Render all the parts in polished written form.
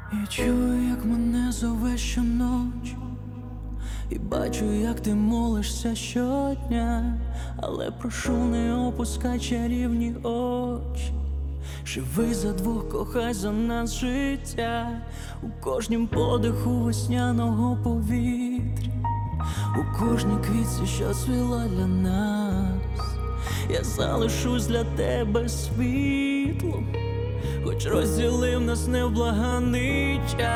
Я чую, як мене зове щоночі, і бачу, як ти молишся щодня, але прошу, не опускай чарівні очі. Живи за двох, кохай за нас життя, у кожнім подиху весняного повітря, у кожній квітці, що цвіла для нас. Я залишусь для тебе світлом, хоч розділив нас невблаганний час.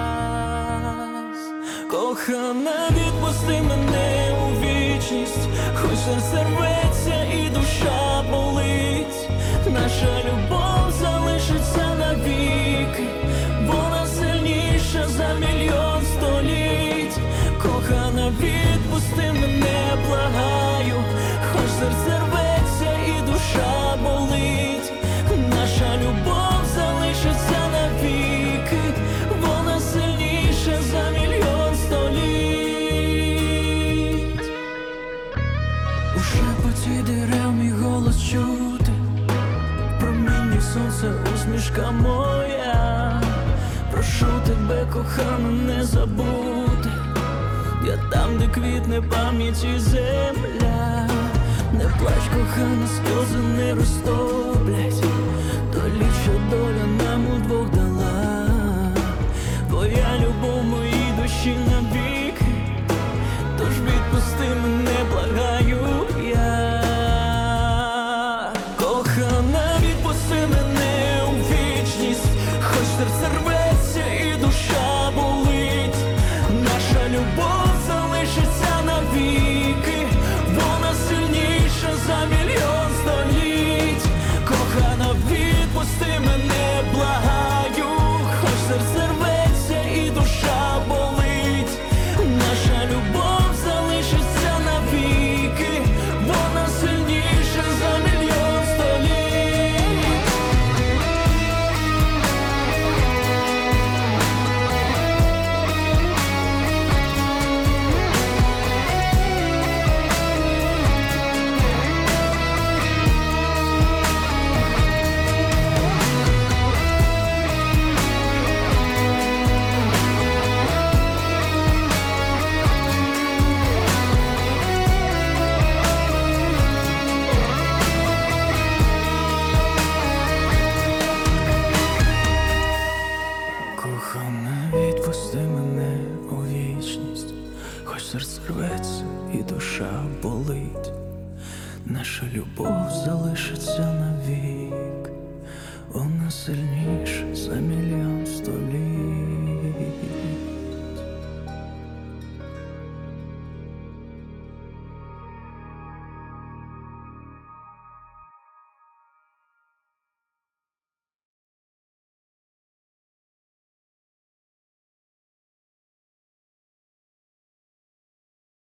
Кохана, відпусти мене у вічність, хоч серце рветься і душа болить. Наша любов залишиться навіки, вона сильніша за мільйон століть. Кохана, відпусти мене, благаю, хоч серце рветься і душа болить. Наша любов залишиться навіки, вона сильніша за мільйон століть. У шепоті дерев мій голос чути, в промінні сонця усмішка моя. Прошу тебе, кохана, не забути, я там, де квітне пам'ять і земля. Не плач, кохана, сльози не розтоплять долі, що доля нам удвох дала. Твоя любов моїй душі навіки, тож відпусти мене, благаю я. Кохана, відпусти мене у вічність, хоч серце рветься і душа болить. Наша любов залишиться навіки, вона сильніша за мільйон століть. Кохана, відпусти мене, благаю, хоч серце рветься і душа болить. Наша любов залишиться навіки, вона сильніша за мільйон століть. Кохана, відпусти мене у вічність, хоч серце рветься і душа болить. Наша любов залишиться навік, вона сильніша за